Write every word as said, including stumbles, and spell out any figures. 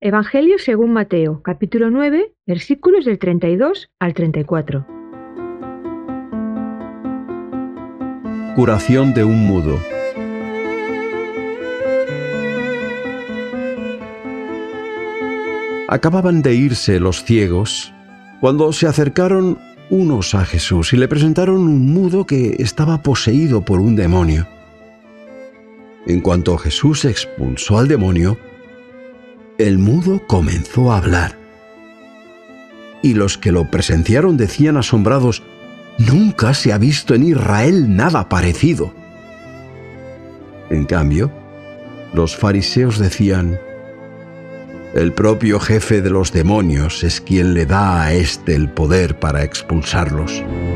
Evangelio según Mateo, capítulo nueve, versículos del treinta y dos al treinta y cuatro. Curación de un mudo. Acababan de irse los ciegos cuando se acercaron unos a Jesús y le presentaron un mudo que estaba poseído por un demonio. En cuanto Jesús expulsó al demonio, el mudo comenzó a hablar. Y los que lo presenciaron decían asombrados: «Nunca se ha visto en Israel nada parecido». En cambio, los fariseos decían: «El propio jefe de los demonios es quien le da a éste el poder para expulsarlos».